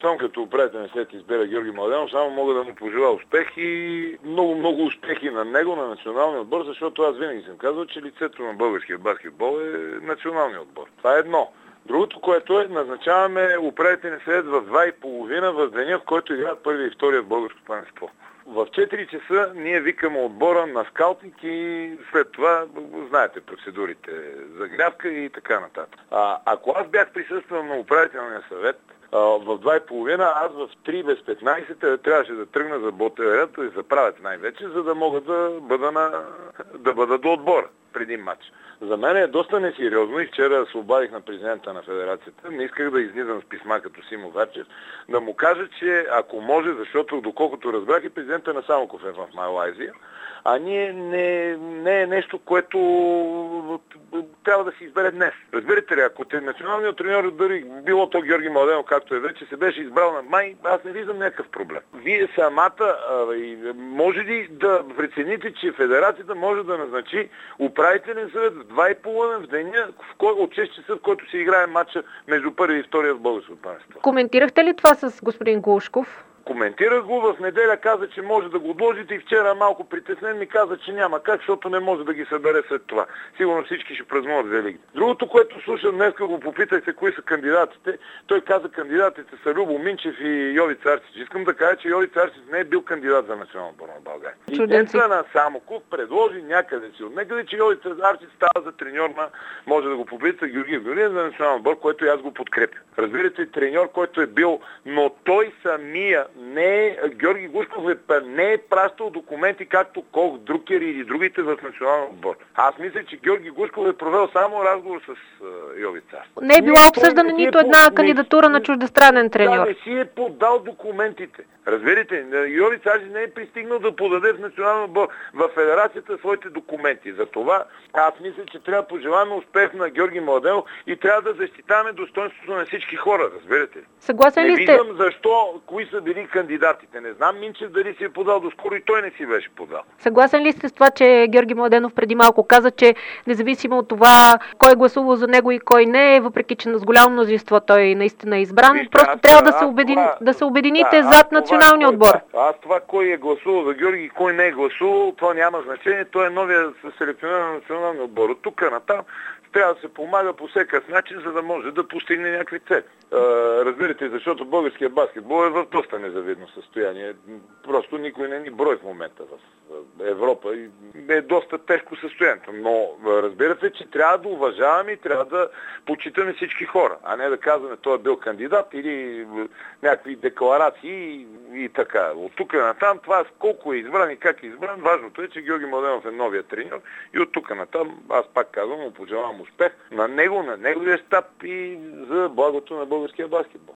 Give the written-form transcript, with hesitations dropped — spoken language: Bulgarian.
щом като управителен след избира Георги Младенов, само мога да му пожелая успех и много успехи на него, на националния отбор, защото аз винаги съм казал, че лицето на българския баскетбол е националния отбор. Това е едно. Другото, което е, назначаваме управителен съвет в 2:30 в деня, в който играят първи и втория в българско първенство. В 4 часа ние викаме отбора на скаутинг и след това, знаете, процедурите, загрявка и така нататък. Ако аз бях присъствал на управителния съвет в 2:30, аз в 3 без 15 трябваше да тръгна за ботелерията и за правят най-вече, за да мога да бъда до отбора преди матч. За мен е доста несериозно и вчера се обадих на президента на федерацията. Не исках да излизам с писма като Симо Варчев, да му кажа, че ако може, защото доколкото разбрах и президента на Самоков е в Малайзия, а ние не е нещо, което трябва да се избере днес. Разбирате ли, ако националният треньор дори било то Георги Младенов, както е вече, се беше избрал на май, аз не виждам някакъв проблем. Вие самата може ли да прецените, че федерацията може да назначи управителен съвет в 2:30 в деня, от 6 часа, в който се играе матча между първи и втория в българското първенство? Коментирахте ли това с господин Глушков? Коментирах го, в неделя каза, че може да го отложите и вчера малко притеснен ми каза, че няма как, защото не може да ги събере след това. Сигурно всички ще празнуват Велики. Другото, което слушам днес, го попитахте кои са кандидатите, той каза, кандидатите са Любо Минчев и Йови Царчич. Искам да кажа, че Йови Царчич не е бил кандидат за национална отбор на България. Президентът на Самоков предложи някъде си от някъде, че Йови Царчич става за треньор на, може да го попитате, Георги Георгиев за национална отбор, който и аз го подкрепя. Разбирате, треньор, който е бил, но той самия Георги Глушков не е пращал документи, както Кох, Друкер или другите в националния отбор. Аз мисля, че Георги Глушков е провел само разговор с Йови Царчич. Не е била обсъждана нито една кандидатура на чуждестранен треньор. Да, не си е подал документите. Разбирате, Йови Царчич не е пристигнал да подаде в националния отбор, в федерацията своите документи. Затова аз мисля, че трябва да пожелаваме успех на Георги Младенов и трябва да защитаваме достоинството на всички хора. Разбирате. Съгласен ли сте? Не виждам защо, кои са били кандидатите. Не знам Минчев дали си е подал, доскоро и той не си беше подал. Съгласен ли сте с това, че Георги Младенов преди малко каза, че независимо от това кой е гласувал за него и кой не, въпреки че с голямо мнозинство той наистина е избран, просто трябва да се обедините зад националния отбор. Аз това кой е гласувал за Георги и кой не е гласувал, това няма значение. Той е новия селекционер на националния отбор. От тук натам трябва да се помага по всекъв начин, за да може да постигне някакви цели. Разбирате, защото българския баскетбол е в доста незавидно състояние. Просто никой не ни брой в момента в Европа и е доста тежко състоянието. Но разбирате, че трябва да уважаваме и трябва да почитаме всички хора, а не да казваме той е бил кандидат или някакви декларации и така. От тук натам това колко е избран и как е избран, важното е, че Георги Младенов е новия треньор и от тук натам аз пак казвам, му пожелавам успех на него, на неговия щаб и за благото на българския баскетбол.